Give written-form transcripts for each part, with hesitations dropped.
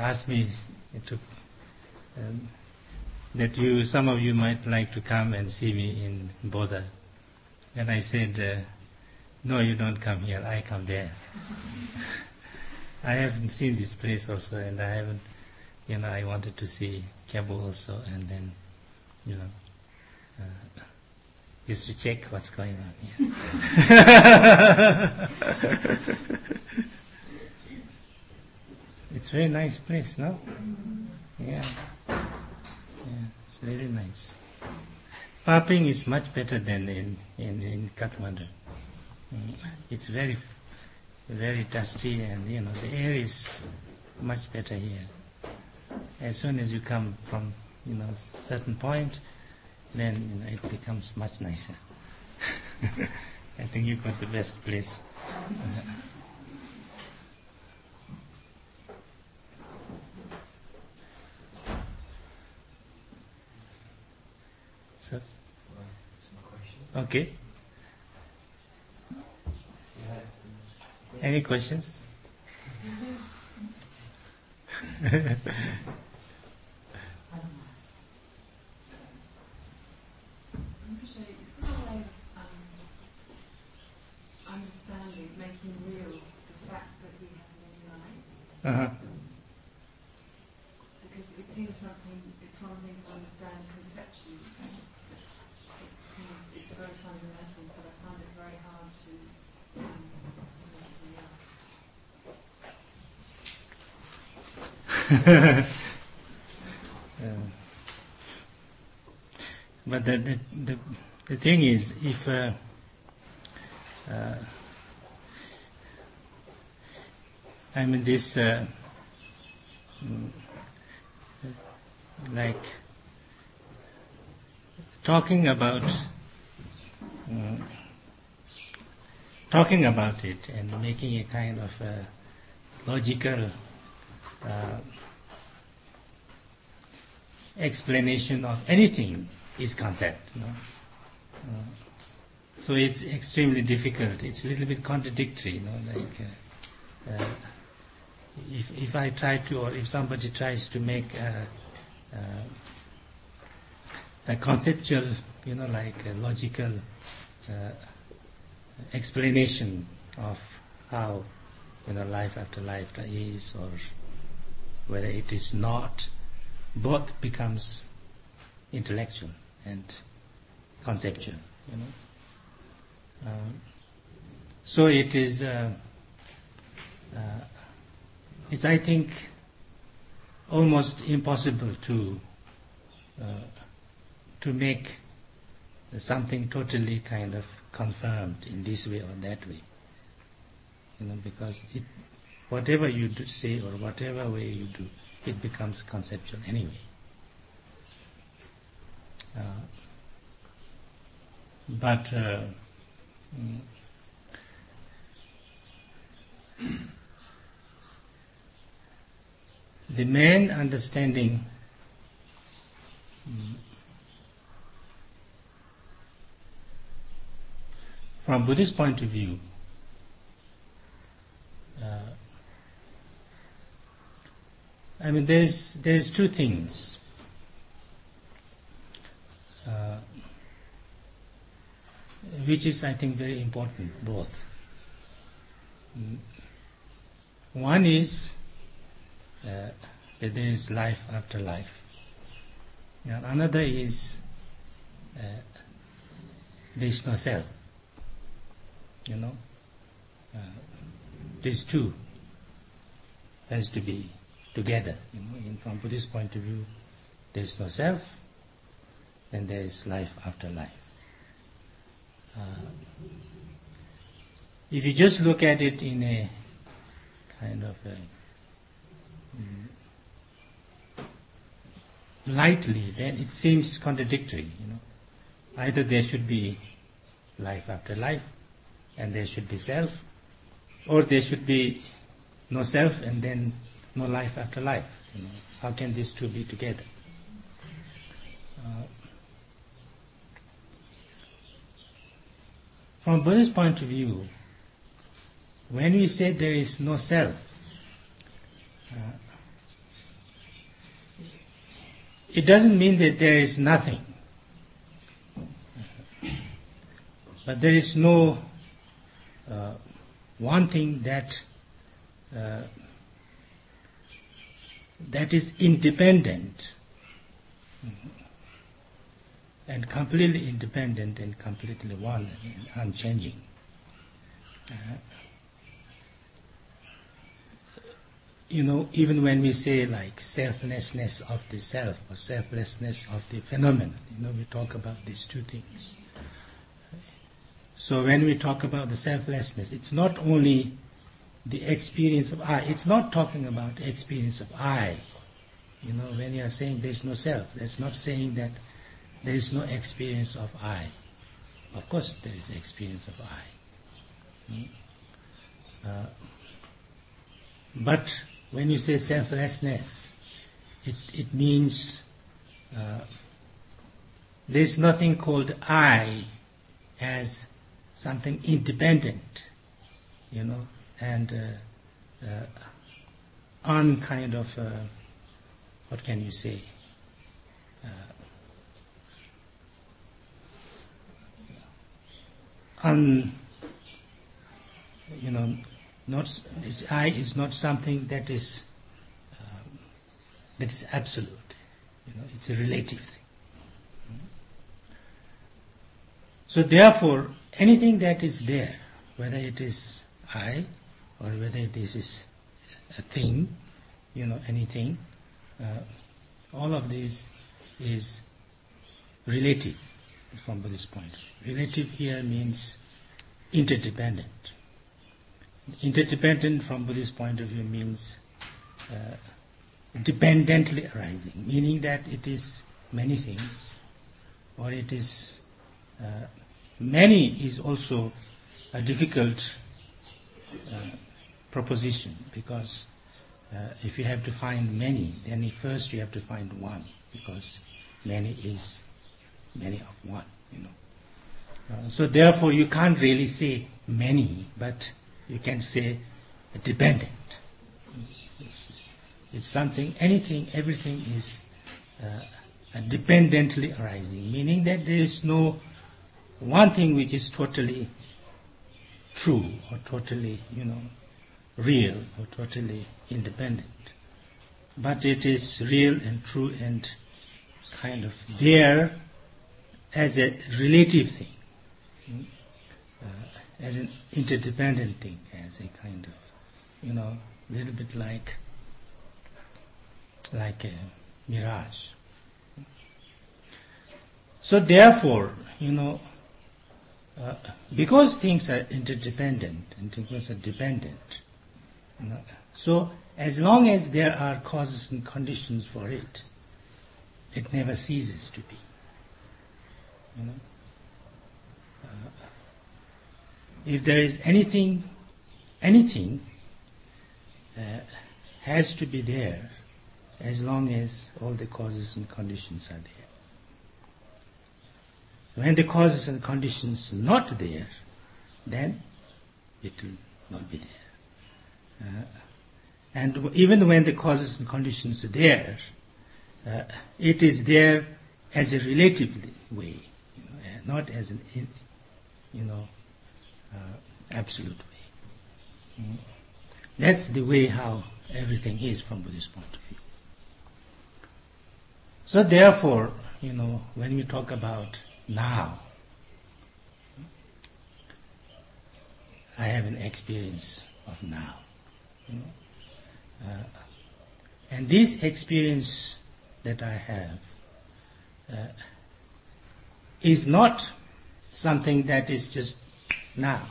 asked me to that some of you might like to come and see me in Bodha. And I said, no, you don't come here, I come there. I haven't seen this place also, and I haven't, I wanted to see Kyabu also, and then, just to check what's going on here. It's a very nice place, no? Yeah. It's very nice. Paping is much better than in Kathmandu. It's very, very dusty, and the air is much better here. As soon as you come from certain point, then it becomes much nicer. I think you got the best place. So, okay. Any questions? Understanding, making real the fact that we have many lives. Uh-huh. Because it seems it's one thing to understand conceptually, it's very fundamental, but I find it very hard to But the thing is, if this like talking about it and making a kind of a logical explanation of anything is concept. So it's extremely difficult. It's a little bit contradictory. If I try to, or if somebody tries to make a conceptual, like a logical explanation of how life after life is, or whether it is not, both becomes intellectual and conceptual. So it is. It's, I think, almost impossible to make something totally kind of confirmed in this way or that way. Because whatever you say or whatever way you do, it becomes conceptual anyway. But the main understanding from Buddhist point of view, there's two things. Which is, I think, very important, both. One is that there is life after life. And another is there is no self. These two has to be together. From Buddhist point of view, there is no self, and there is life after life. If you just look at it in a kind of lightly, then it seems contradictory. Either there should be life after life, and there should be self, or there should be no self and then no life after life. How can these two be together? From Buddhist point of view, when we say there is no self, it doesn't mean that there is nothing. But there is no one thing that is independent and completely independent and completely one and unchanging. Even when we say like selflessness of the self or selflessness of the phenomenon, we talk about these two things. So when we talk about the selflessness, it's not only the experience of I. It's not talking about experience of I. When you are saying there is no self, that's not saying that there is no experience of I. Of course there is experience of I. But when you say selflessness, it means there is nothing called I as something independent, and kind of, what can you say, not this I is not something that is absolute. It's a relative thing. So therefore, anything that is there, whether it is I or whether this is a thing, anything, all of this is relative from Buddhist point of view. Relative here means interdependent. Interdependent from Buddhist point of view means dependently arising, meaning that it is many things, or it is many is also a difficult proposition, because if you have to find many, then first you have to find one, because many is many of one. So therefore you can't really say many, but you can say dependent. It's something, anything, everything is dependently arising, meaning that there is no one thing which is totally true or totally, real or totally independent. But it is real and true and kind of there as a relative thing, as an interdependent thing, as a kind of, little bit like a mirage. So therefore, because things are interdependent and things are dependent, so as long as there are causes and conditions for it, it never ceases to be. If there is anything has to be there as long as all the causes and conditions are there. When the causes and conditions are not there, then it will not be there. And even when the causes and conditions are there, it is there as a relative way, not as an absolute way. That's the way how everything is from Buddhist point of view. So therefore, when we talk about now, I have an experience of now. And this experience that I have is not something that is just now.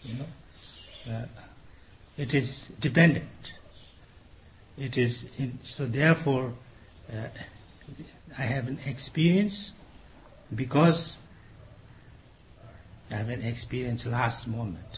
It is dependent. It is so therefore I have an experience because I have an experience last moment.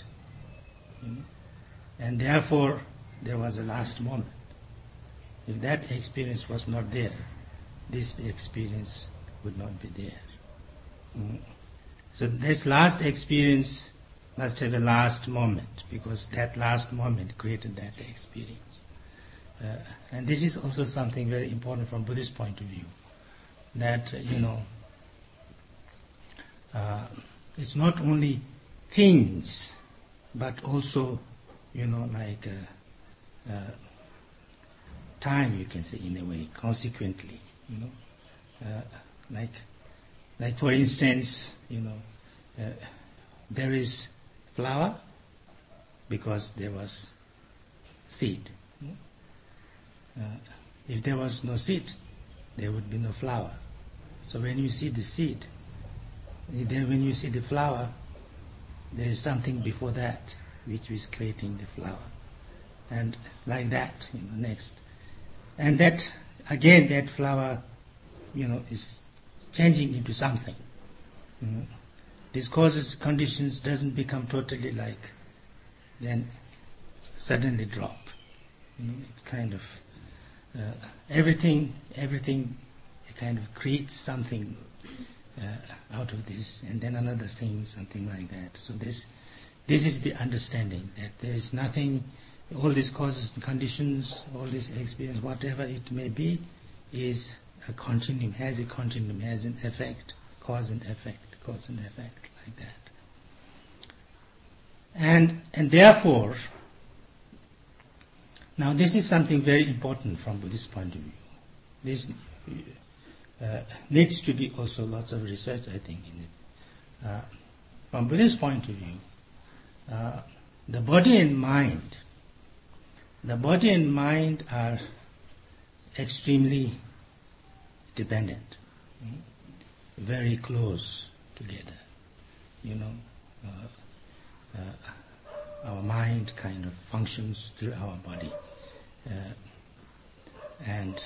And therefore there was a last moment. If that experience was not there, this experience would not be there. So this last experience must have a last moment, because that last moment created that experience. And this is also something very important from Buddhist point of view. that, it's not only things, but also, like time, you can say, in a way, consequently, like for instance, there is flower because there was seed. If there was no seed, there would be no flower. So when you see the seed, then when you see the flower, there is something before that which is creating the flower. And like that, next. And that, again, that flower, is changing into something. These causes, conditions doesn't become totally like, then suddenly drop. It's kind of, everything kind of creates something out of this, and then another thing, something like that. So this is the understanding that there is nothing, all these causes and conditions, all this experience, whatever it may be, is a continuum, has an effect, cause and effect, like that. And therefore, now this is something very important from Buddhist point of view. This needs to be also lots of research, I think, in it. From Buddhist point of view, the body and mind are extremely dependent, very close together. Our mind kind of functions through our body, and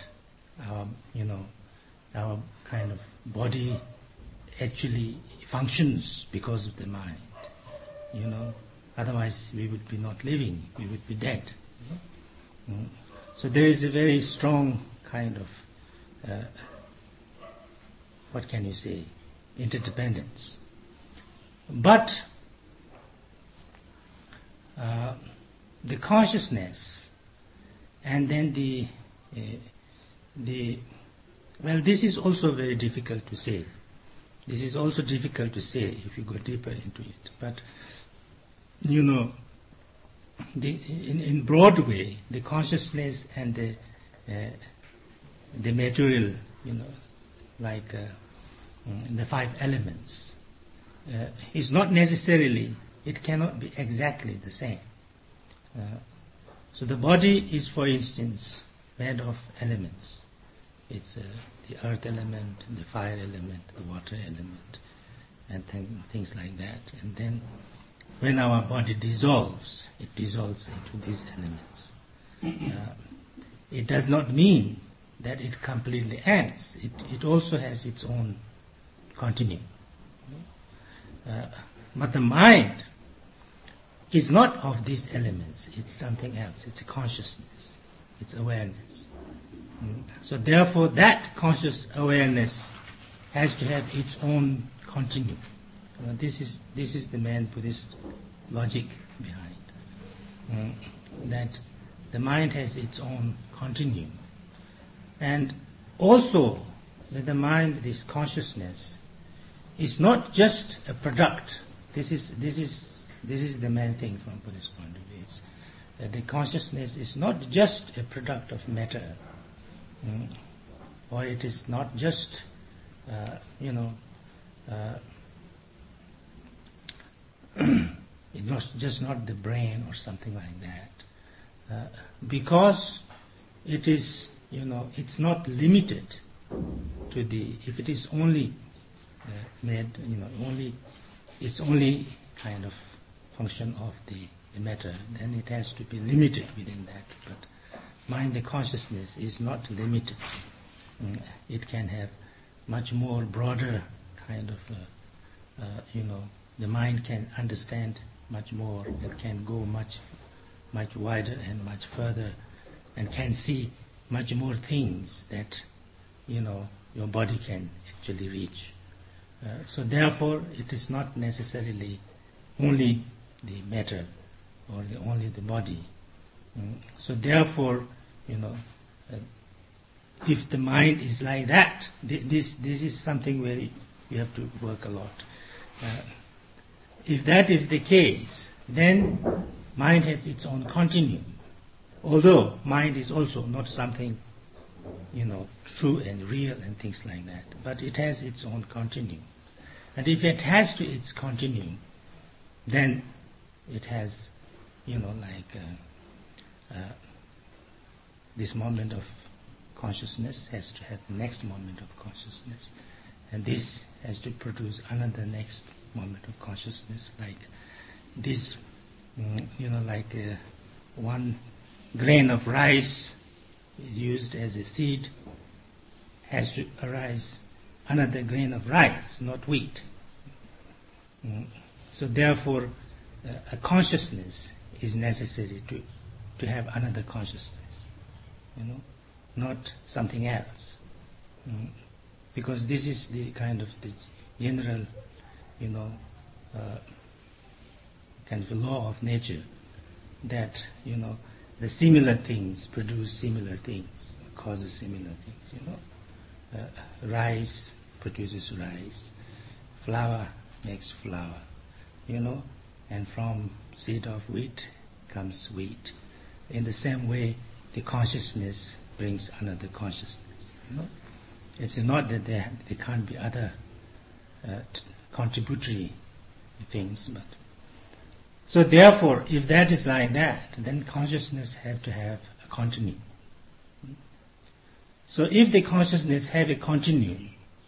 our kind of body actually functions because of the mind. Otherwise we would be not living, we would be dead. So there is a very strong kind of, what can you say, interdependence. But the consciousness, and then well, this is also very difficult to say. This is also difficult to say if you go deeper into it. But, in broad way, the consciousness and the material, like the five elements, is not necessarily, it cannot be exactly the same. So the body is, for instance, made of elements. It's the earth element, the fire element, the water element, and things like that. And then when our body dissolves, it dissolves into these elements. It does not mean that it completely ends. It also has its own continuum. But the mind is not of these elements. It's something else. It's a consciousness. It's awareness. So therefore that conscious awareness has to have its own continuum. This is the main Buddhist logic behind. That the mind has its own continuum. And also that the mind, this consciousness, is not just a product. This is the main thing from Buddhist point of view. It's the consciousness is not just a product of matter, or it is not just, it's not the brain or something like that, because it is, it's not limited to the. If it is only made, it's only kind of function of the matter, then it has to be limited within that. But mind, the consciousness, is not limited. It can have much more broader kind of, the mind can understand much more, it can go much wider and much further, and can see much more things that, your body can actually reach. So therefore, it is not necessarily only the matter or only the body. So therefore, if the mind is like that, this is something where you have to work a lot. If that is the case, then mind has its own continuum. Although mind is also not something, true and real and things like that, but it has its own continuum. And if it has to its continuum, then it has, this moment of consciousness has to have the next moment of consciousness. And this has to produce another next moment of consciousness, like this, one grain of rice used as a seed has to arise another grain of rice, not wheat. So therefore, a consciousness is necessary to have another consciousness, not something else. Because this is the kind of the general, kind of law of nature, that, the similar things produce similar things, causes similar things, rice produces rice, flour makes flour, and from seed of wheat comes wheat. In the same way, the consciousness brings another consciousness, It's not that there can't be other contributory things, but so therefore, if that is like that, then consciousness have to have a continuum. So if the consciousness have a continuum,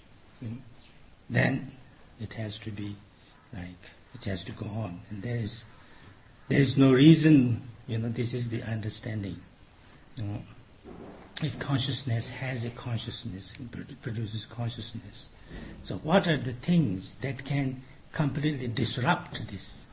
then it has to be it has to go on, and there is no reason. This is the understanding. If consciousness has a consciousness, it produces consciousness. So what are the things that can completely disrupt this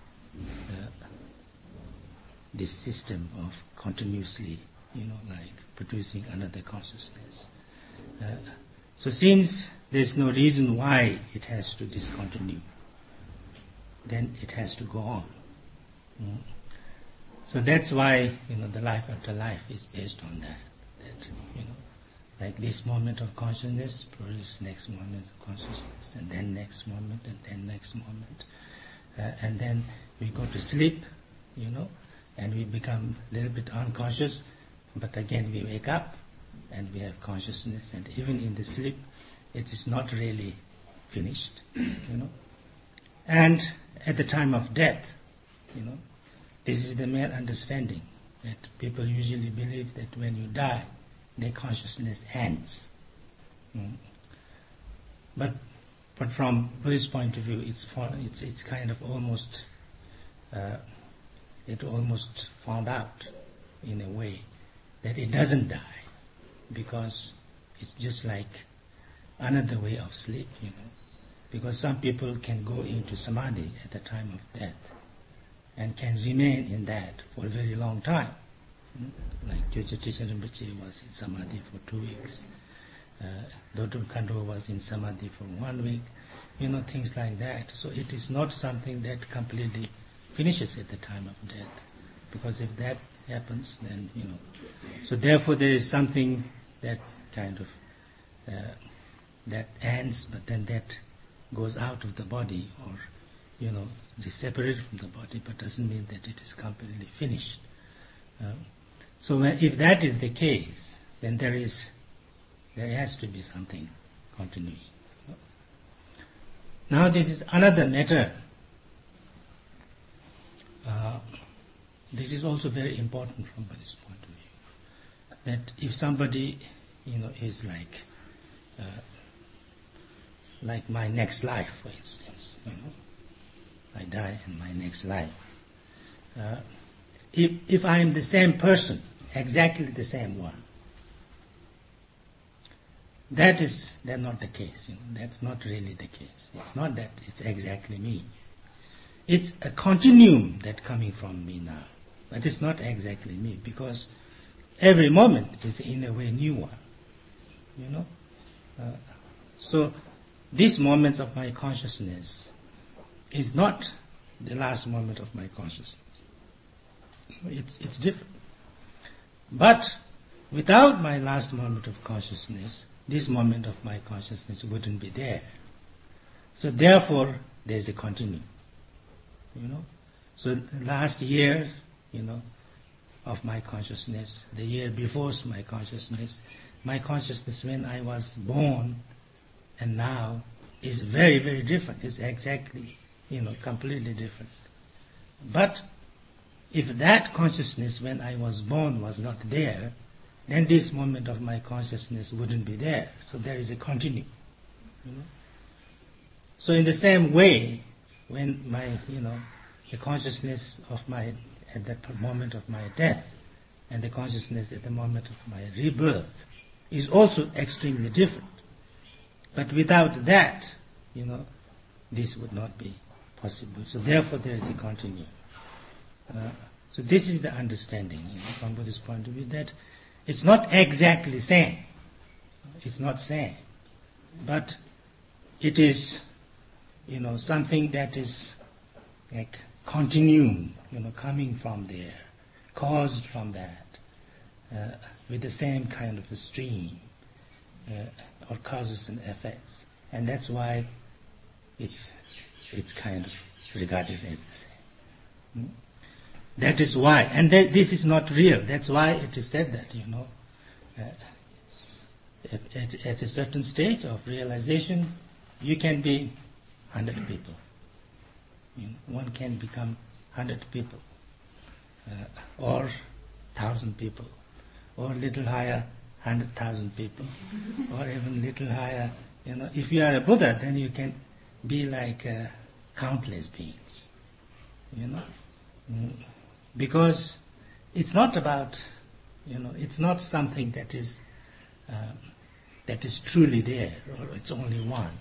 system of continuously, producing another consciousness? So since there's no reason why it has to discontinue, then it has to go on. So that's why, the life after life is based on that. Like this moment of consciousness produces next moment of consciousness, and then next moment, and then next moment. And then we go to sleep, and we become a little bit unconscious, but again we wake up, and we have consciousness, and even in the sleep, it is not really finished, And at the time of death, this is the mere understanding, that people usually believe that when you die, their consciousness ends. But from Buddhist point of view, it's kind of almost it almost found out in a way that it doesn't die, because it's just like another way of sleep, Because some people can go into samadhi at the time of death and can remain in that for a very long time. Like Gyaltsab Trichet Rinpoche was in samadhi for 2 weeks. Dodum Khandro was in samadhi for 1 week. Things like that. So it is not something that completely finishes at the time of death. Because if that happens, then, So therefore there is something that kind of, that ends, but then that goes out of the body, or, is separated from the body, but doesn't mean that it is completely finished. So if that is the case, then there has to be something continuing. Now this is another matter. This is also very important from this point of view. That if somebody, is like my next life, for instance, I die in my next life. If I am the same person, exactly the same one, that's not the case. That's not really the case. It's not that it's exactly me. It's a continuum that's coming from me now, but it's not exactly me, because every moment is in a way new one. So these moments of my consciousness is not the last moment of my consciousness. It's different. But without my last moment of consciousness, this moment of my consciousness wouldn't be there. So therefore, there's a continuum. So last year, of my consciousness, the year before my consciousness when I was born and now is very, very different. It's exactly, completely different. But if that consciousness when I was born was not there, then this moment of my consciousness wouldn't be there. So there is a continuum. So in the same way, when my, the consciousness of my, at that moment of my death, and the consciousness at the moment of my rebirth is also extremely different. But without that, this would not be possible. So therefore there is a continuum. So this is the understanding, from Buddhist point of view, that it's not exactly same. It's not same. But it is, something that is like continuum, coming from there, caused from that, with the same kind of a stream, or causes and effects. And that's why it's kind of regarded as the same. That is why, and this is not real. That's why it is said that, at a certain stage of realization, you can be 100 people. One can become 100 people, or 1,000 people, or a little higher, 100,000 people, or even little higher. If you are a Buddha, then you can be like countless beings. Because it's not about, it's not something that is truly there, or it's only one.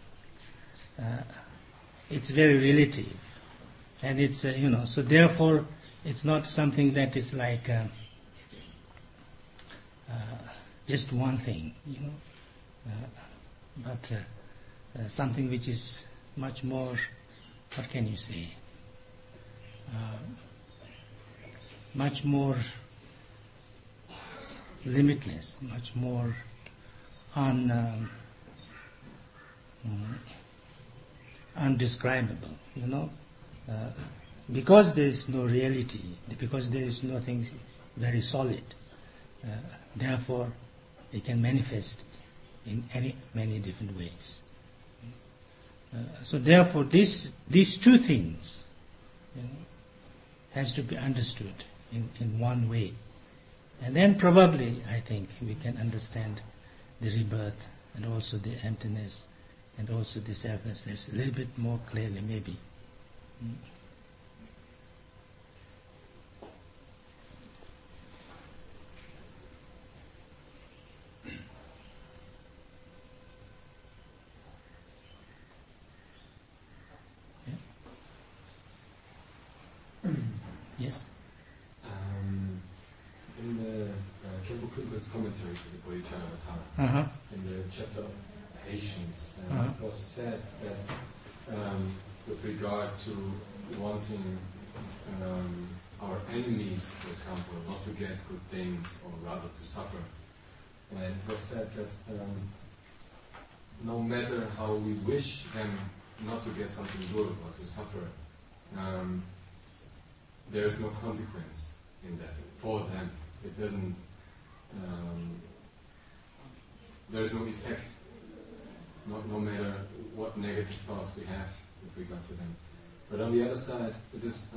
It's very relative, and it's so therefore it's not something that is like just one thing, but something which is much more. What can you say? Much more limitless, much more undescribable, because there is no reality, because there is nothing very solid, therefore it can manifest in many different ways. So therefore these two things has to be understood in one way. And then probably, I think, we can understand the rebirth and also the emptiness and also the selflessness a little bit more clearly, maybe. Yes? In the Khenpo Kunkul's commentary to the Bodhicitta Avatar, in the chapter of patience, it was said that with regard to wanting our enemies, for example, not to get good things or rather to suffer, it was said that no matter how we wish them not to get something good or to suffer, there is no consequence in that for them. It doesn't. There is no effect. No matter what negative thoughts we have with regard to them. But on the other side, it is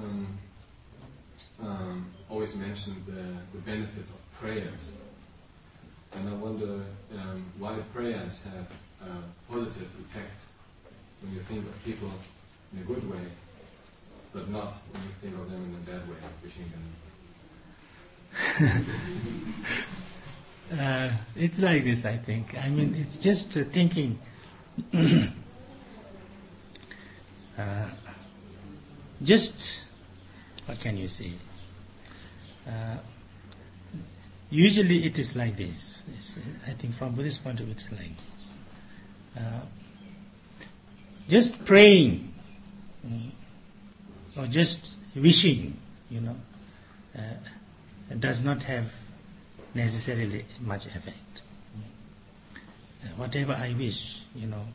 always mentioned the benefits of prayers. And I wonder why prayers have a positive effect when you think of people in a good way, but not when you think of them in a bad way, wishing them. It's like this, I think. I mean, it's just thinking. Just, what can you say? Usually it is like this. I think from Buddhist point of view, it's like this. Just praying, or just wishing, does not have necessarily much effect. Whatever I wish,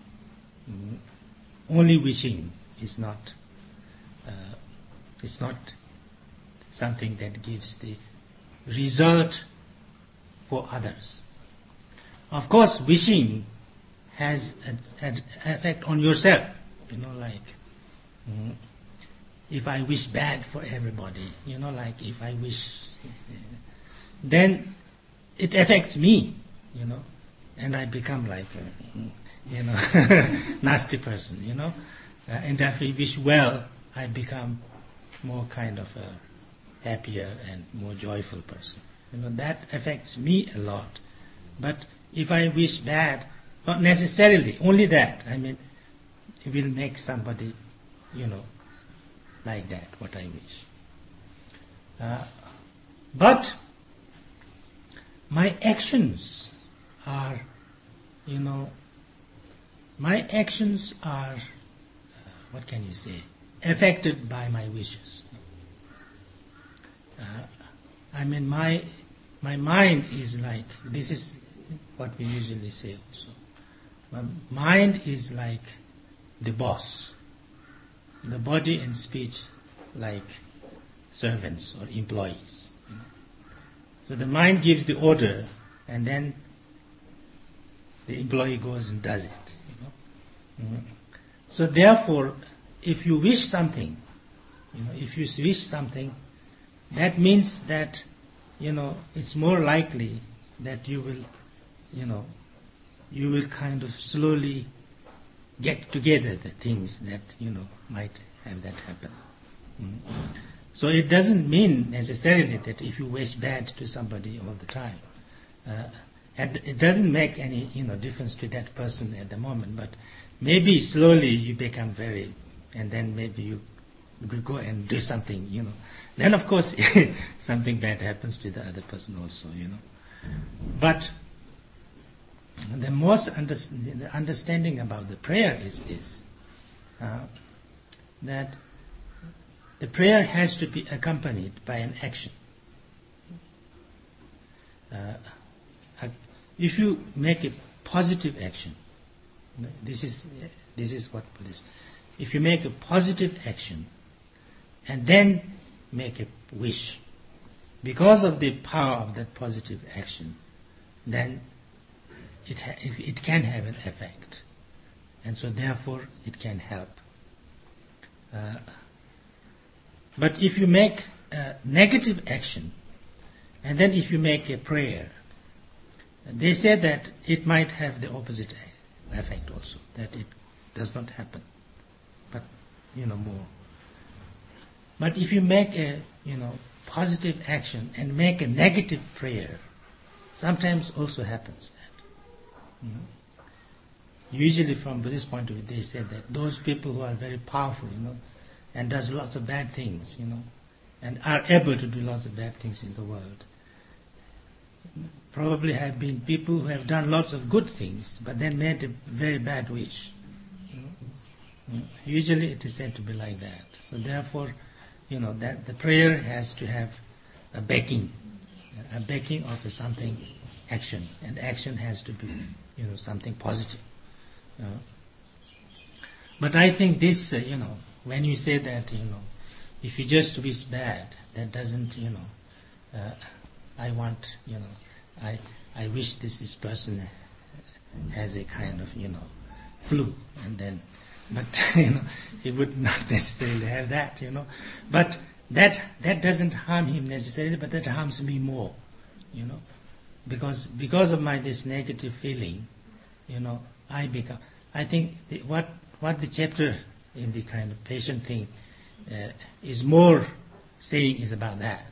only wishing is not something that gives the result for others. Of course, wishing has an effect on yourself. If I wish bad for everybody, if I wish, then it affects me, and I become like nasty person, and if I wish well, I become more kind of a happier and more joyful person. That affects me a lot. But if I wish bad, not necessarily, only that. It will make somebody, like that, what I wish. But my actions are, what can you say, affected by my wishes. My mind is like, this is what we usually say also. My mind is like the boss. The body and speech like servants or employees. So the mind gives the order, and then the employee goes and does it. So therefore, if you wish something, that means that, it's more likely that you will kind of slowly get together the things that, might have that happen. So it doesn't mean necessarily that if you wish bad to somebody all the time, and it doesn't make any, difference to that person at the moment, but maybe slowly you become and then maybe you go and do something, Then of course something bad happens to the other person also, But the most the understanding about the prayer is this, that the prayer has to be accompanied by an action. If you make a positive action, this is what Buddhist. If you make a positive action and then make a wish, because of the power of that positive action, then it can have an effect, and so therefore it can help. But if you make a negative action, and then if you make a prayer, they say that it might have the opposite effect also, that it does not happen, but more. But if you make a positive action and make a negative prayer, sometimes also happens that. Usually from Buddhist point of view, they say that those people who are very powerful, and does lots of bad things, and are able to do lots of bad things in the world, probably have been people who have done lots of good things, but then made a very bad wish. Usually it is said to be like that. So therefore, that the prayer has to have a backing of something, action, and action has to be, something positive. But I think this, when you say that, if you just wish bad, that doesn't, I want, I wish this person has a kind of, flu, and then, but, he would not necessarily have that, But that doesn't harm him necessarily, but that harms me more, because of this negative feeling, I think what the chapter in the kind of patient thing is more saying is about that,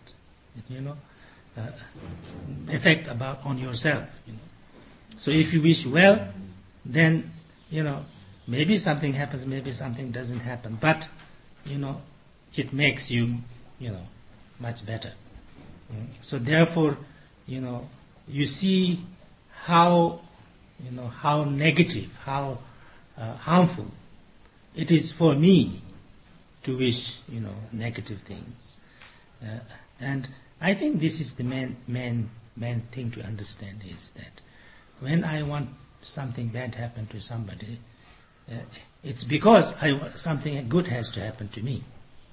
effect on yourself. So if you wish well, then maybe something happens, maybe something doesn't happen, but it makes you much better. So therefore, you see how negative, how harmful it is for me to wish negative things, and I think this is the main main thing to understand is that when I want something bad happen to somebody, it's because something good has to happen to me.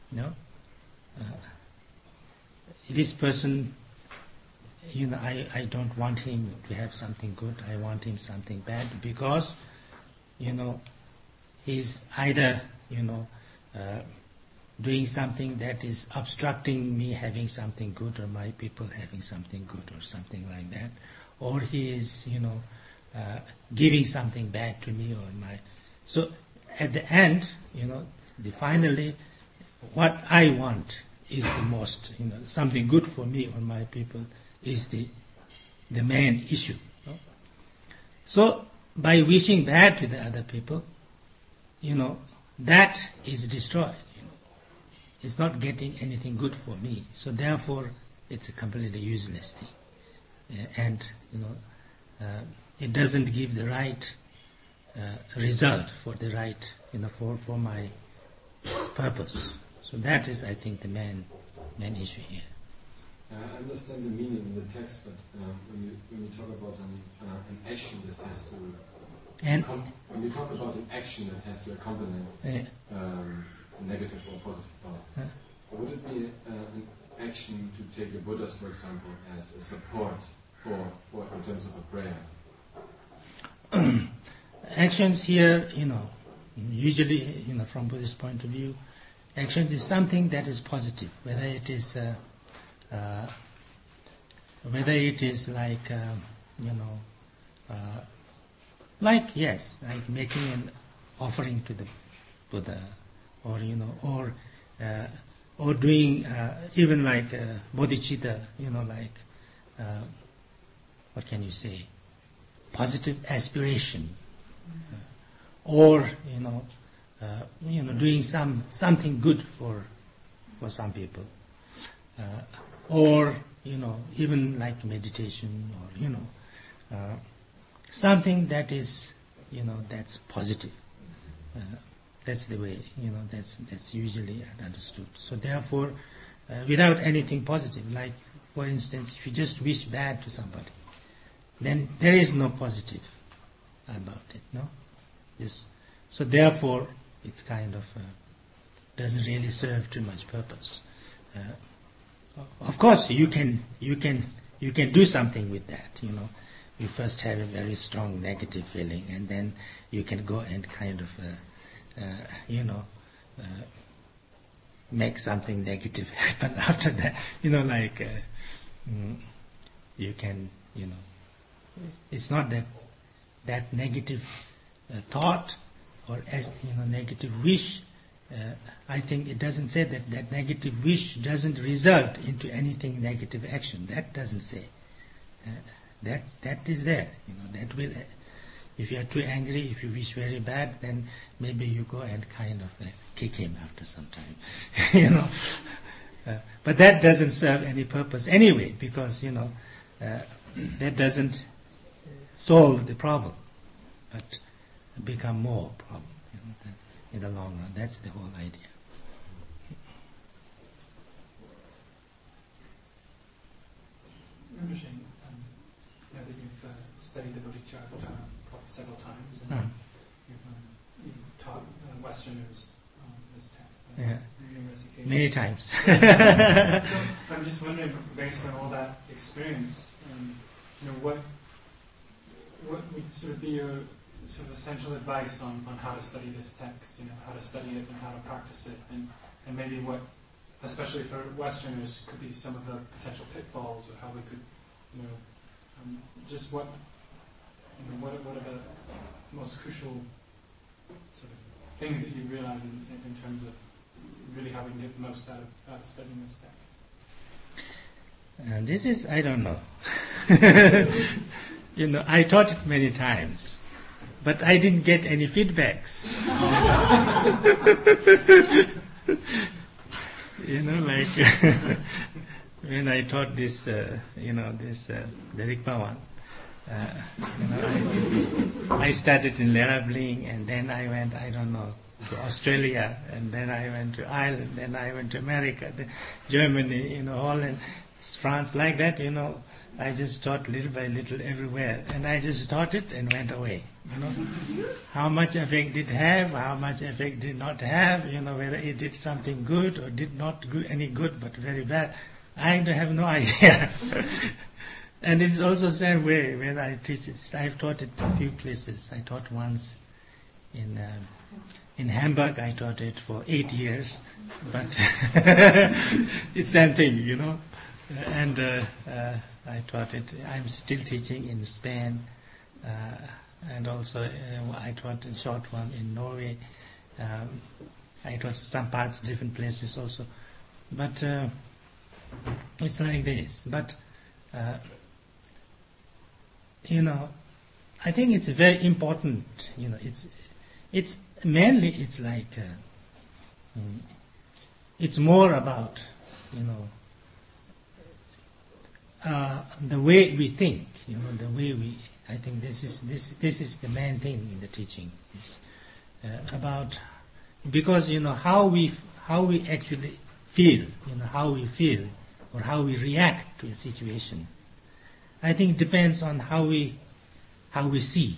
This person, I don't want him to have something good. I want him something bad because, he's either, doing something that is obstructing me having something good, or my people having something good, or something like that, or he is, giving something bad to me, or my. So at the end, finally, what I want is the most, something good for me or my people is the main issue. So by wishing bad to the other people, that is destroyed. It's not getting anything good for me. So therefore, it's a completely useless thing. And it doesn't give the right result for the right, for my purpose. So that is, I think, the main issue here. I understand the meaning in the text, but when you talk about an action that has to, when you talk about an action that has to accompany a negative or positive thought, would it be an action to take the Buddhas, for example, as a support for in terms of a prayer? Actions here, usually, from Buddhist point of view, action is something that is positive, whether it is like like making an offering to the Buddha, or doing even like bodhicitta, what can you say, positive aspiration, or doing something good for some people, or even like meditation, or something that is that's positive. That's the way that's usually understood. So therefore, without anything positive, like for instance, if you just wish bad to somebody, then there is no positive about it. No. So therefore, it's kind of doesn't really serve too much purpose. Of course, you can do something with that. You first have a very strong negative feeling, and then you can go and kind of make something negative happen after that. You can it's not that negative thought or negative wish. I think it doesn't say that negative wish doesn't result into anything negative action. That doesn't say. That is there. That will. If you are too angry, if you wish very bad, then maybe you go and kind of kick him after some time. But that doesn't serve any purpose anyway, because that doesn't solve the problem, but become more problem in the long run. That's the whole idea. Interesting. That you've studied the Bodhicitta several times, and you've taught Westerners this text numerous occasions. Many times. So I'm just wondering, based on all that experience, what would sort of be your sort of essential advice on how to study this text, how to study it and how to practice it, and maybe what, especially for Westerners, could be some of the potential pitfalls, or how we could, just what are the most crucial sort of things that you realize in terms of really how we can get the most out of studying this text? And this is, I don't know. I taught it many times, but I didn't get any feedbacks. When I taught this, the Rigpa one, I started in Lerabling, and then I went, to Australia, and then I went to Ireland, then I went to America, Germany, Holland, France, like that, I just taught little by little everywhere, and I just taught it and went away. How much effect did it have, how much effect did not have, whether it did something good or did not do any good but very bad, I have no idea. And it's also the same way when I teach it. I've taught it a few places. I taught once in Hamburg. I taught it for 8 years, but it's same thing, And I taught it. I'm still teaching in Spain, and also I taught a short one in Norway. I taught some parts, different places also. But it's like this. But I think it's very important. It's mainly it's like it's more about the way we think. The way we. I think this is the main thing in the teaching. It's about because how we actually feel. How we feel or how we react to a situation. I think it depends on how we see,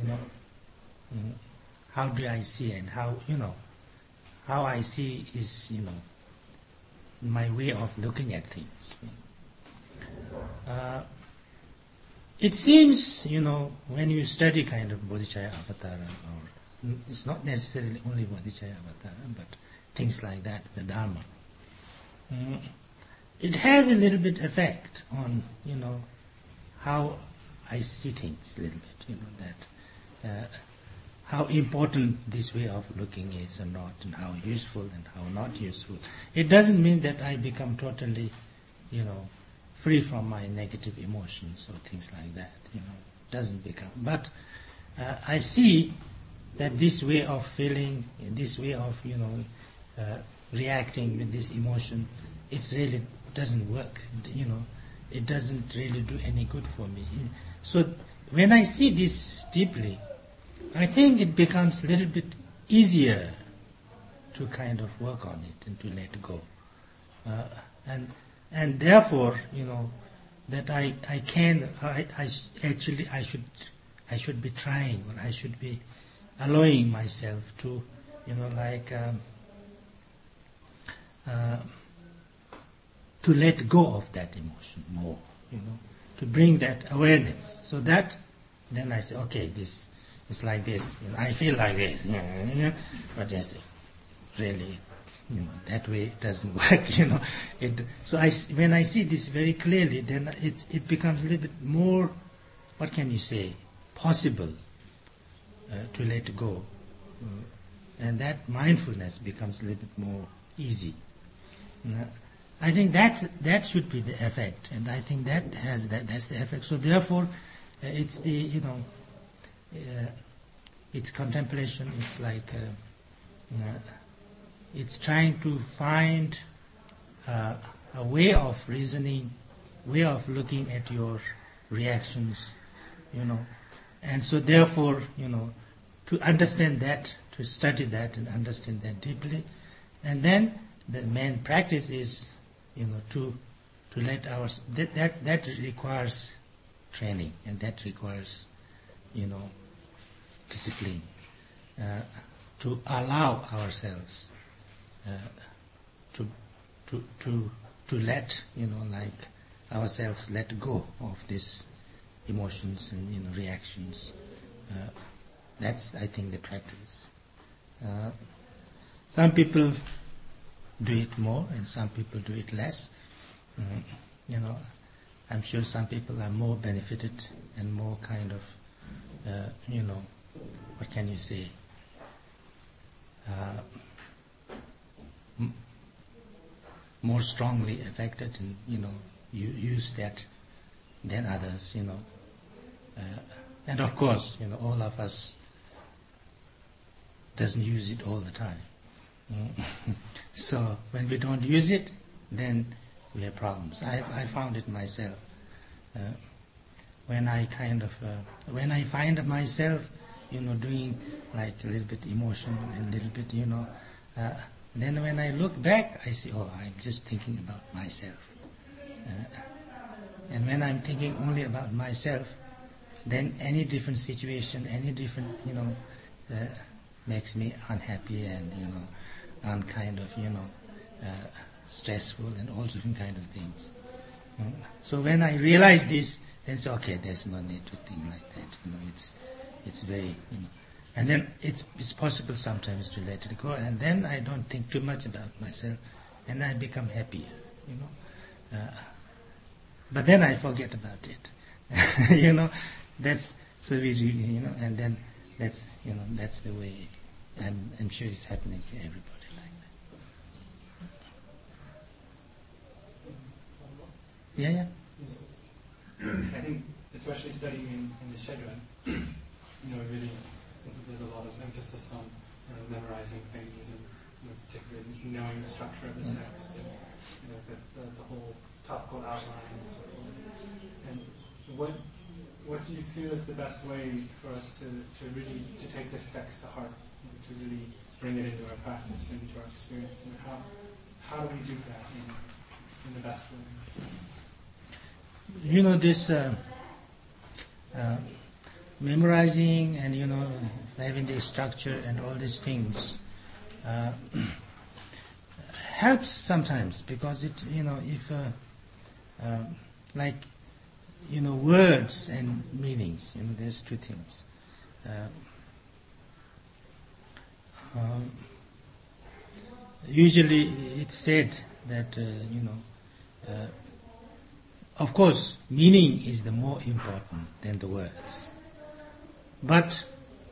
how do I see, and how I see is my way of looking at things. It seems when you study kind of Bodhicaya Avatara, or it's not necessarily only Bodhicaya Avatara, but things like that, the Dharma. It has a little bit effect on how I see things a little bit, that how important this way of looking is or not, and how useful and how not useful. It doesn't mean that I become totally, free from my negative emotions or things like that. Doesn't become. But I see that this way of feeling, this way of reacting with this emotion, it really doesn't work. It doesn't really do any good for me. So when I see this deeply, I think it becomes a little bit easier to kind of work on it and to let go. And therefore, that I should be trying, or I should be allowing myself to, to let go of that emotion more, to bring that awareness. So that, then I say, okay, this is like this. I feel like this, but yes, really, that way it doesn't work. So when I see this very clearly, then it becomes a little bit more, what can you say, possible to let go, and that mindfulness becomes a little bit more easy. I think that should be the effect, and I think that's the effect. So therefore, it's the it's contemplation. It's like it's trying to find a way of reasoning, way of looking at your reactions, and so therefore, to understand that, to study that, and understand that deeply, and then the main practice is. To let that requires training, and that requires, discipline, to allow ourselves to let ourselves let go of these emotions and reactions. That's, I think, the practice. Some people do it more, and some people do it less. I'm sure some people are more benefited and more kind of, what can you say, more strongly affected, and you use that than others. And of course, all of us doesn't use it all the time. So when we don't use it, then we have problems. I found it myself. When I when I find myself, doing like a little bit emotion and a little bit, then when I look back, I see, I'm just thinking about myself. And when I'm thinking only about myself, then any different situation, any different, makes me unhappy and, kind of, stressful and all different kind of things. So when I realize this, then it's okay, there's no need to think like that. It's very, and then it's possible sometimes to let it go, and then I don't think too much about myself, and I become happier, but then I forget about it. That's so we really, and then that's the way. I'm sure it's happening to everybody like that. Yeah. I think, especially studying in the Shedran, really, there's a lot of emphasis on memorizing things and particularly knowing the structure of the text and the whole topical outline and so forth. And what do you feel is the best way for us to really take this text to heart, to really bring it into our practice, into our experience? And how do we do that in the best way? This memorizing and having the structure and all these things helps sometimes, because it if words and meanings, there's two things. Usually it's said that of course meaning is the more important than the words, but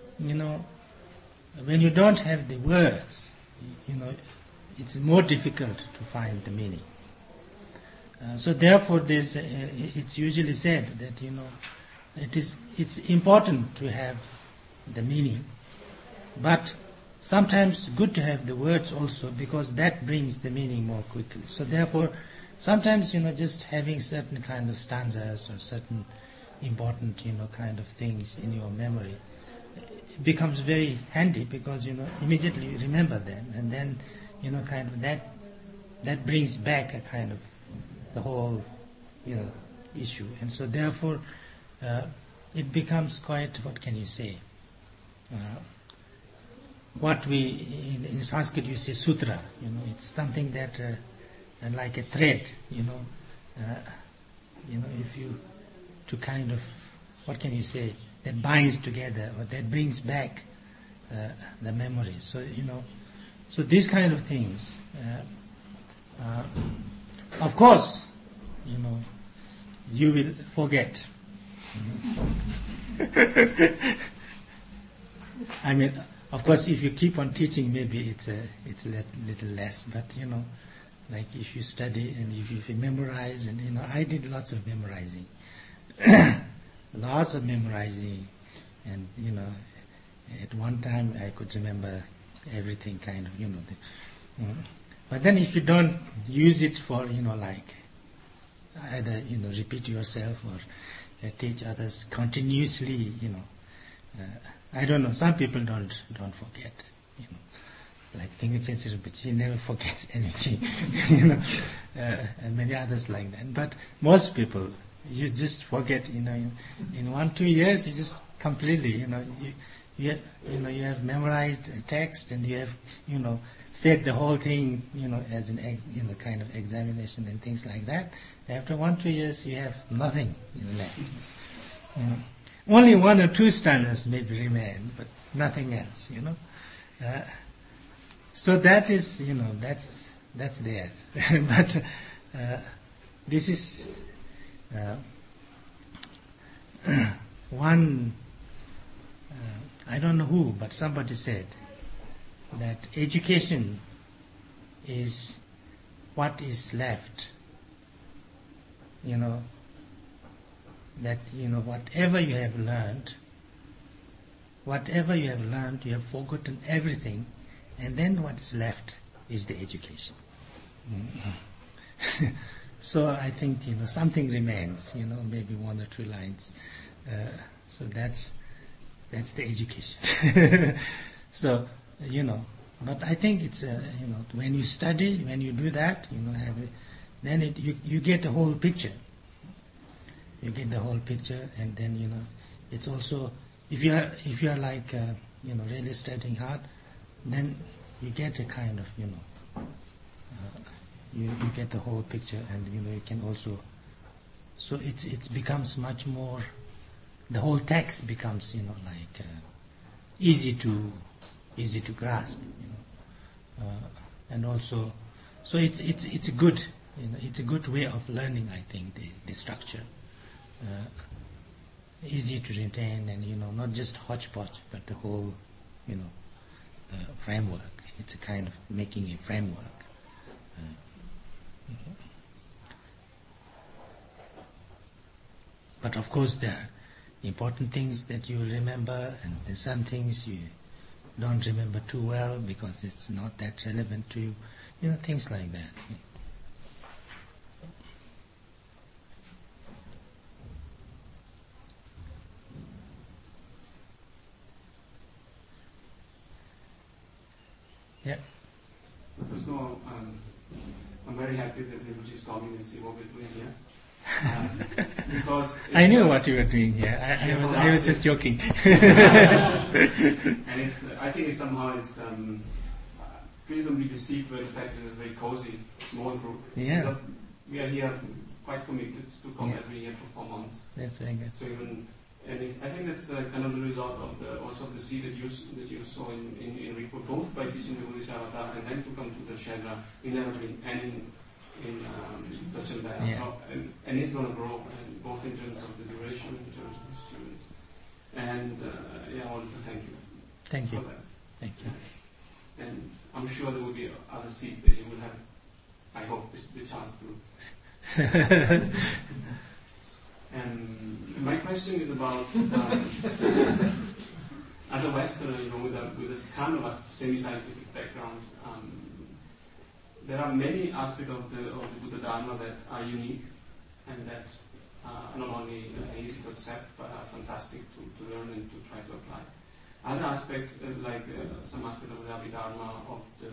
when you don't have the words, it's more difficult to find the meaning. So therefore it's usually said that it's important to have the meaning, but sometimes good to have the words also, because that brings the meaning more quickly. So therefore sometimes just having certain kind of stanzas or certain important kind of things in your memory becomes very handy, because immediately you remember them, and then kind of that brings back a kind of the whole issue. And so therefore it becomes quite, what can you say, what we in Sanskrit you say sutra, it's something that like a thread, if you to kind of, what can you say, that binds together or that brings back the memory. So so these kind of things, of course, you will forget. I mean, of course, if you keep on teaching, maybe it's a little less. But like if you study and if you memorize, and I did lots of memorizing, and at one time I could remember everything, kind of, But then if you don't use it for like either repeat yourself or teach others continuously, I don't know. Some people don't forget, like Tingchen Rinpoche, he never forgets anything, and many others like that. But most people, you just forget, in 1-2 years, you just completely, you have memorized a text, and you have, said the whole thing, as an kind of examination and things like that. After 1-2 years, you have nothing left. Only 1 or 2 stanzas maybe remain, but nothing else. So that is, that's there. But this is one. I don't know who, but somebody said that education is what is left. That whatever you have learned, you have forgotten everything, and then what is left is the education. So I think something remains, maybe 1 or 2 lines. So that's the education. So but I think it's when you study, when you do that, then you get the whole picture. you get the whole picture, and then it's also if you are like really studying hard, then you get a kind of you get the whole picture, and you can also, so it becomes much more, the whole text becomes like easy to grasp, and also so it's a good it's a good way of learning, I think, the structure, easy to retain, and not just hodgepodge, but the whole framework. It's a kind of making a framework. But of course there are important things that you remember, and there's some things you don't remember too well because it's not that relevant to you. Things like that. Yeah. First of all, I'm very happy that Vibhuji is coming and see what we're doing here. Because I knew what you were doing here. I was just joking. And I think it somehow is reasonably deceived by the fact that it's a very cozy, small group. Yeah. So we are here quite committed to come every year for 4 months. That's very good. So I think that's kind of the result of the seed that you saw in Ripo, both by teaching the Buddhist Avatar and then to come to the Shedra in Evergreen and in Sachandaya. Yeah. So, and it's going to grow, and both in terms of the duration and in terms of the students. And I wanted to thank you. Thank you. For that. Thank you. And I'm sure there will be other seeds that you will have, I hope, the chance to. And my question is about, as a Westerner, with this kind of a semi-scientific background, there are many aspects of the Buddha Dharma that are unique and that are not only easy to accept but are fantastic to learn and to try to apply. Other aspects, like some aspects of the Abhidharma, of the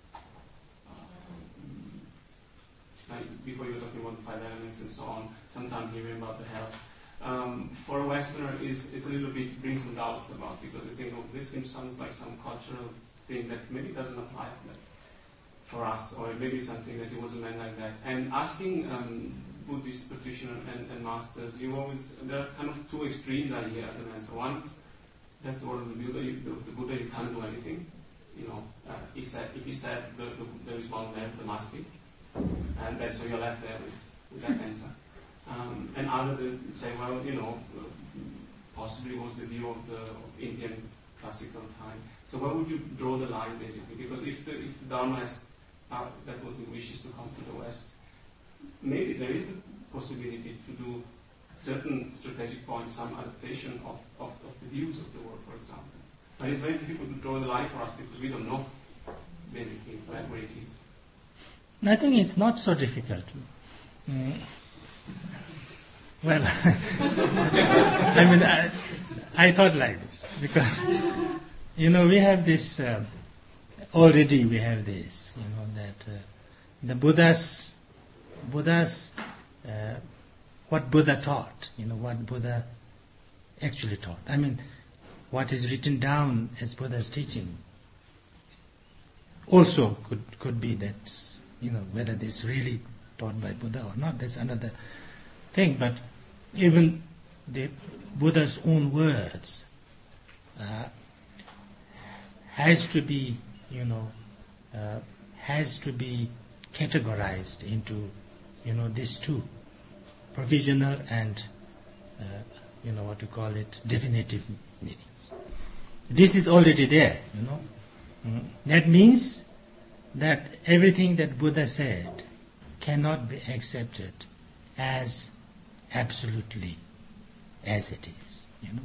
like before you were talking about the 5 elements and so on, sometimes hearing about the health. For a Westerner, it's a little bit brings some doubts about, because they think, this sounds like some cultural thing that maybe doesn't apply for us, or maybe something that it wasn't meant like that. And asking Buddhist practitioners and masters, there are kind of two extremes I hear as an answer. One, that's the word of the Buddha, you can't do anything. If he said there is one there, there must be. And so you're left there with that answer. And other than say, possibly was the view of Indian classical time. So where would you draw the line, basically? Because if the Dharma is that what we wishes to come to the West, maybe there is the possibility to do certain strategic points, some adaptation of the views of the world, for example. But it's very difficult to draw the line for us because we don't know, basically, where it is. I think it's not so difficult. Well, I thought like this, because, we have this, already we have this, that the Buddha's, what Buddha taught, what Buddha actually taught. What is written down as Buddha's teaching also could be that, whether this really taught by Buddha or not, that's another thing. But even the Buddha's own words has to be categorized into these two, provisional and definitive meanings. This is already there. That means that everything that Buddha said cannot be accepted as absolutely as it is.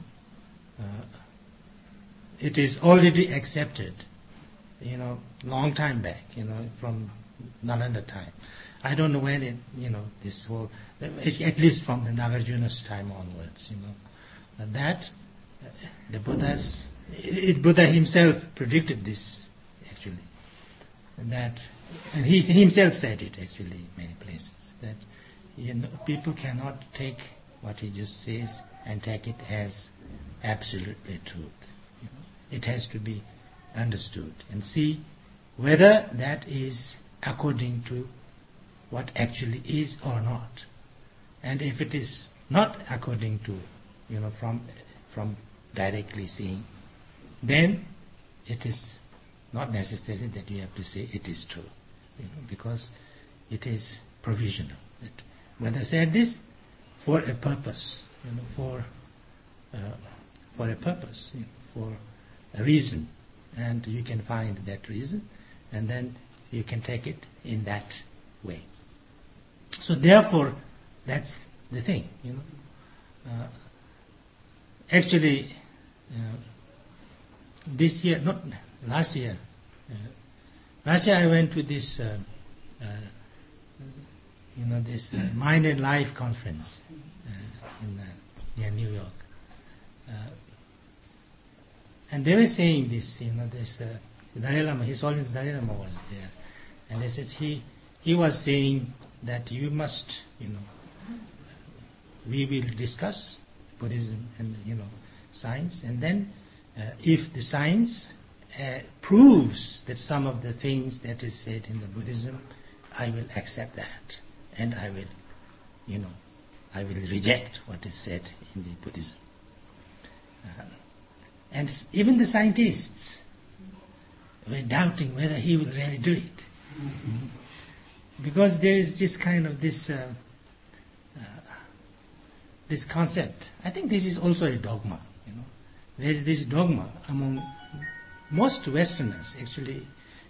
It is already accepted, long time back, from Nalanda time. I don't know when this whole, at least from the Nagarjuna's time onwards, that the Buddha himself predicted this, actually. And he himself said it, actually, in many places, that people cannot take what he just says and take it as absolutely truth. It has to be understood and see whether that is according to what actually is or not. And if it is not according to, from directly seeing, then it is not necessary that you have to say it is true, because it is provisional. Buddha said this for a purpose, for a purpose, for a reason, and you can find that reason, and then you can take it in that way. So therefore, that's the thing, actually, this year, not last year. Last year I went to this, this Mind and Life conference near New York, and they were saying this. This Dalai Lama, His Holiness Dalai Lama was there, and they says he was saying that you must, we will discuss Buddhism and science, and then if the science proves that some of the things that is said in the Buddhism, I will accept that, and I will reject what is said in the Buddhism. And even the scientists were doubting whether he will really do it, because there is just kind of this concept. I think this is also a dogma. There is this dogma among most Westerners, actually,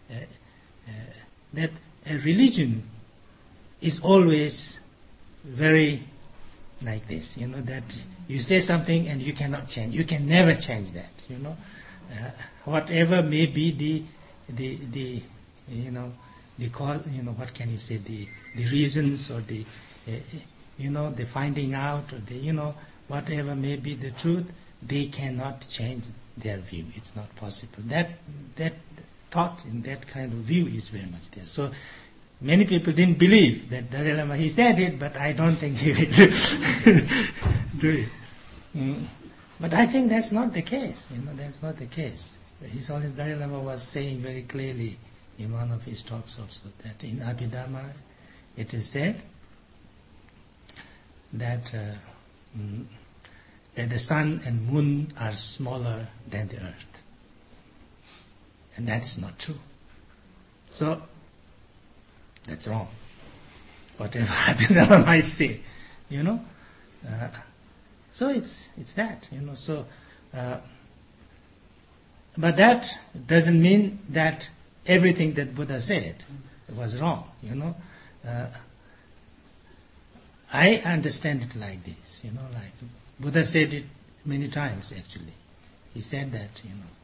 that a religion is always very like this, that you say something and you cannot change. You can never change that, whatever may be the cause, what can you say, the reasons or the finding out, or whatever may be the truth, they cannot change their view. It's not possible. That thought and that kind of view is very much there. So many people didn't believe that Dalai Lama, he said it, but I don't think he will do it. But I think that's not the case. That's not the case. His Holiness Dalai Lama was saying very clearly in one of his talks also that in Abhidhamma it is said that the sun and moon are smaller than the earth. And that's not true. So, that's wrong. Whatever Abhidhamma might say, so it's that, so, but that doesn't mean that everything that Buddha said was wrong, I understand it like this, like Buddha said it many times actually. He said that,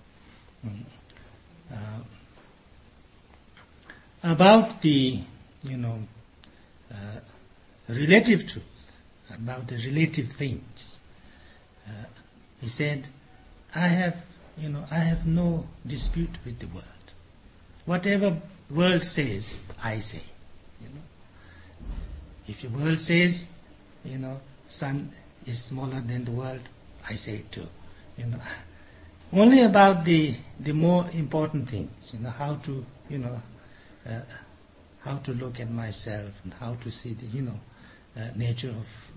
about the, relative truth, about the relative things. He said, I have no dispute with the world. Whatever world says, I say. If the world says, sun is smaller than the world, I say it too. Only about the more important things, how to look at myself and how to see the nature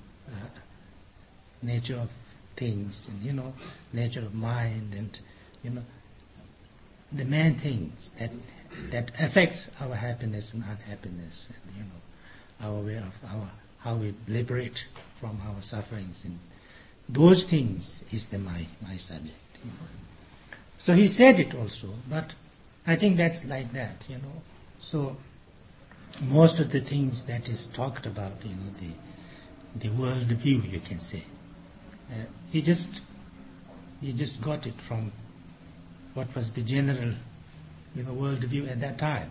of things, and nature of mind, and the main things that affects our happiness and unhappiness, and our way of how we liberate from our sufferings, and those things is my subject. So he said it also, but I think that's like that, So most of the things that is talked about, the world view, you can say, he just got it from what was the general, world view at that time,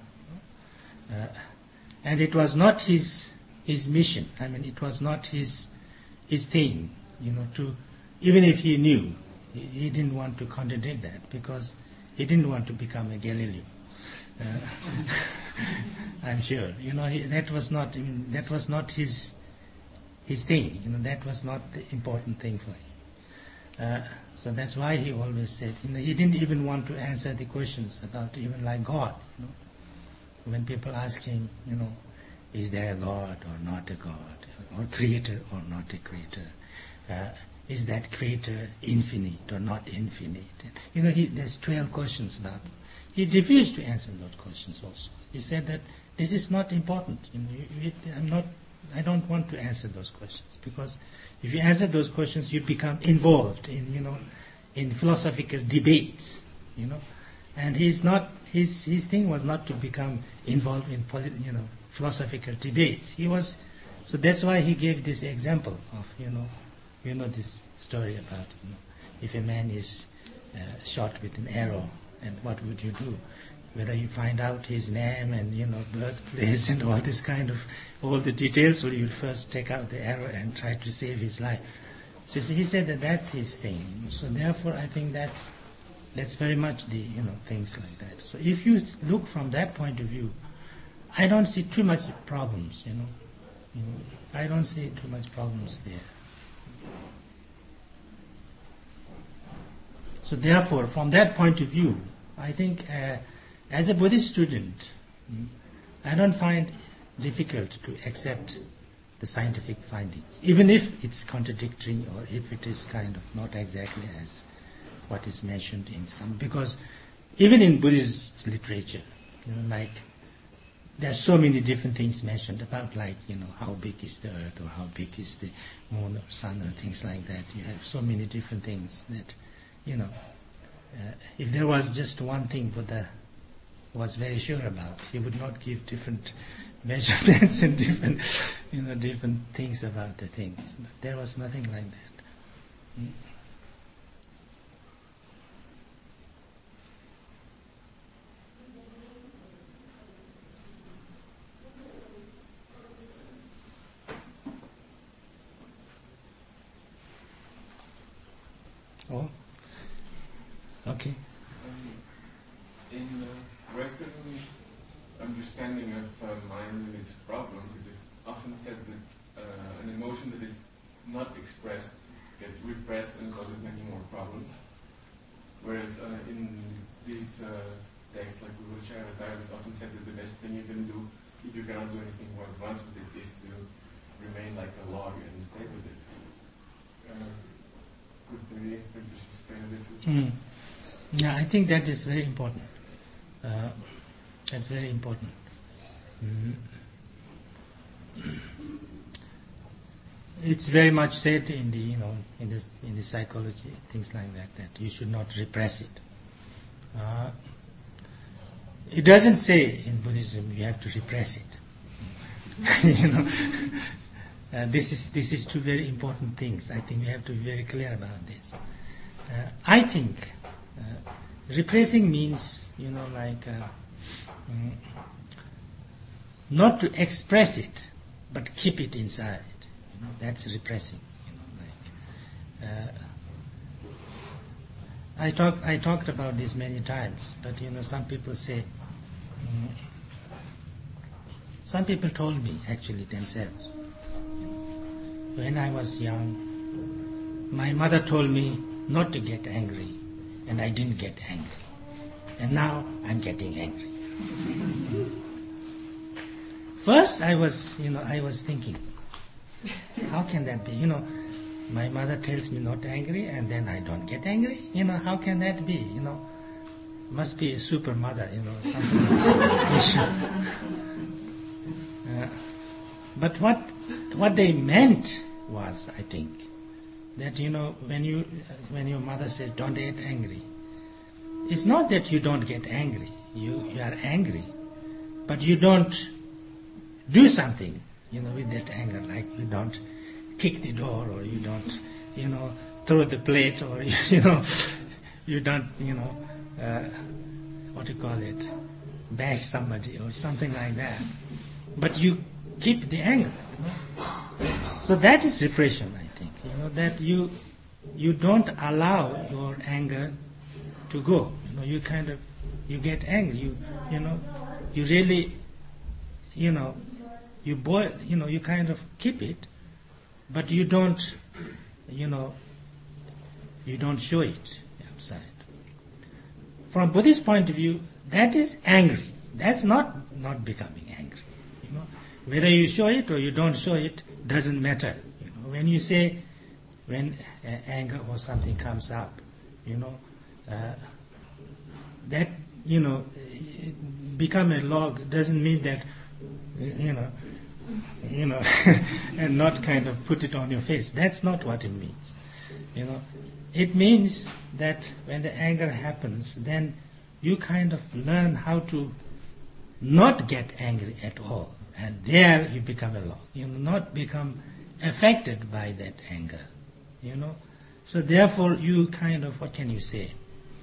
and it was not his mission. I mean, it was not his thing, to, even if he knew, he didn't want to contradict that, because he didn't want to become a Galileo. I'm sure, that was not his his thing. That was not the important thing for him. So that's why he always said, he didn't even want to answer the questions about even like God. When people ask him, is there a God or not a God, or creator or not a creator? Is that creator infinite or not infinite? There's 12 questions about it. He refused to answer those questions also. He said that this is not important. I don't want to answer those questions, because if you answer those questions, you become involved in philosophical debates. And his thing was not to become involved in philosophical debates. So that's why he gave this example of this story about if a man is shot with an arrow, and what would you do? Whether you find out his name and birthplace and all this kind of all the details, or you first take out the arrow and try to save his life. So he said that that's his thing. So therefore, I think that's very much the things like that. So if you look from that point of view, I don't see too much problems. I don't see too much problems there. So therefore, from that point of view, I think as a Buddhist student, I don't find difficult to accept the scientific findings, even if it's contradictory or if it is kind of not exactly as what is mentioned in some. Because even in Buddhist literature, there are so many different things mentioned about, how big is the earth, or how big is the moon or sun, or things like that. You have so many different things that, if there was just one thing Buddha was very sure about, he would not give different measurements and different things about the things. But there was nothing like that. Oh, okay. In Western understanding of mind and its problems, it is often said that an emotion that is not expressed gets repressed and causes many more problems. Whereas in these texts like Vivekananda, it is often said that the best thing you can do, if you cannot do anything more at once with it, is to remain like a log and stay with it. Could maybe just explain a bit? Yeah, I think that is very important. That's very important. It's very much said in the in the psychology, things like that you should not repress it. It doesn't say in Buddhism you have to repress it. This is two very important things. I think we have to be very clear about this. I think repressing means, not to express it, but keep it inside. That's repressing. I talked about this many times, but some people say. Some people told me actually themselves. When I was young, my mother told me not to get angry, and I didn't get angry. And now I'm getting angry. First I was thinking, how can that be? My mother tells me not angry, and then I don't get angry. How can that be? Must be a super mother, something special. But what they meant was, I think, that when your mother says don't get angry, it's not that you don't get angry. You are angry, but you don't do something, with that anger. Like you don't kick the door, or you don't, throw the plate, or you don't, what do you call it, bash somebody or something like that. But you keep the anger. So that is repression, I think. That you don't allow your anger to go. You get angry. You really, you boil. You kind of keep it, but you don't show it outside. From Buddhist point of view, that is angry. That's not becoming angry. Whether you show it or you don't show it doesn't matter. When you say, when anger or something comes up, that become a log doesn't mean that and not kind of put it on your face. That's not what it means. It means that when the anger happens, then you kind of learn how to not get angry at all. And there you become a log. You not become affected by that anger. So therefore you kind of, what can you say?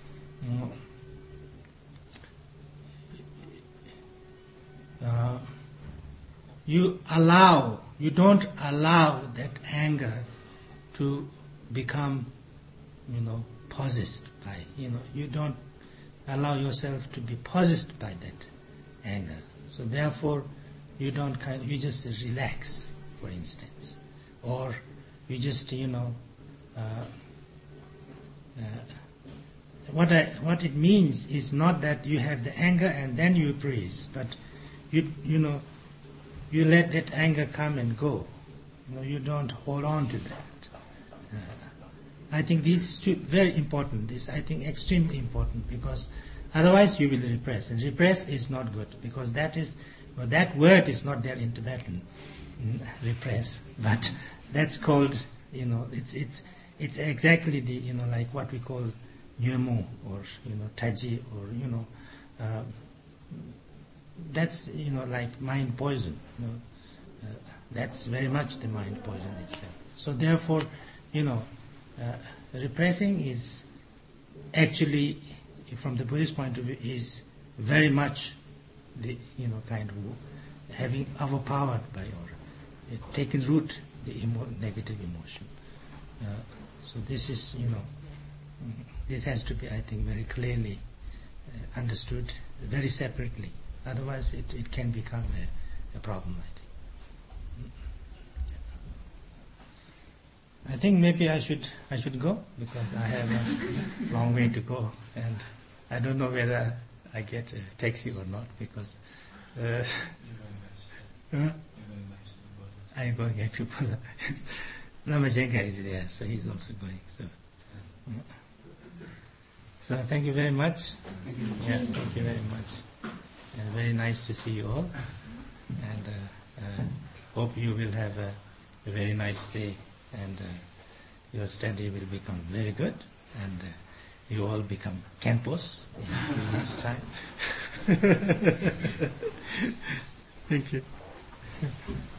You don't allow that anger to become, possessed by, you don't allow yourself to be possessed by that anger. So therefore, you just relax, for instance, or you just, what it means is not that you have the anger and then you praise, but you let that anger come and go. You don't hold on to that. I think this is very important. This, I think, extremely important, because otherwise you will repress, and repress is not good, because that word is not there in Tibetan, repress, but that's called, it's exactly the, like what we call nyumu or taji, or that's like mind poison. That's very much the mind poison itself. So therefore, repressing is actually, from the Buddhist point of view, is very much the kind of having overpowered by or taken root the negative emotion. So this is this has to be, I think, very clearly understood very separately. Otherwise, it can become a problem, I think. I think maybe I should go, because I have a long way to go, and I don't know whether I get a taxi or not, because I'm going to Buddha. Lama Jenka is there, so he's also going. So thank you very much. Thank you very much. And very nice to see you all. And hope you will have a very nice day, and your study will become very good, and you all become Khenpos in next time. Thank you.